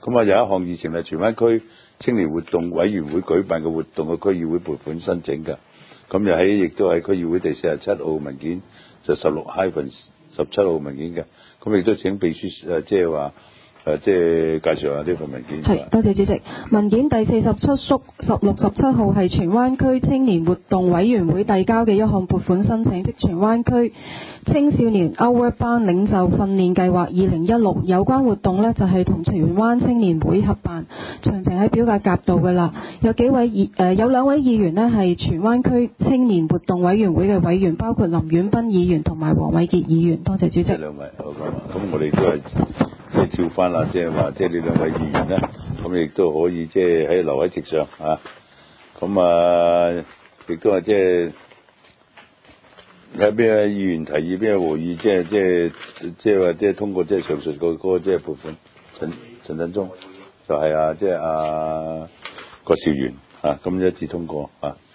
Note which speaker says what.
Speaker 1: 咁啊有一項議程係荃灣區青年活動委員會舉辦嘅活動嘅區議會撥款申請㗎。咁就亦都係區議會第47號文件，就16-17號文件嘅。咁亦都請秘書即係話即係介紹下呢份文件。
Speaker 2: 係，多謝主席。文件第47叔16、17號係荃灣區青年活動委員會遞交嘅一項撥款申請，即荃灣區青少年歐 work 班領袖訓練計劃2016有關活動呢，就係同荃灣青年會合辦，詳情喺表格夾到㗎啦。有兩位議員呢係荃灣區青年活動委員會嘅委員，包括林婉斌議員同埋黃偉傑議員。多謝主席。
Speaker 1: 兩位好咁我哋都係即係跳翻啦，即係話即係呢兩位議員咧，咁亦都可以即係留喺席上啊。咁啊，亦都係即係。有邊位議員提議，邊位和議，即係話即係通過即係上述嗰個即係撥款，陳振中就係即係郭兆元啊，咁一致通過啊。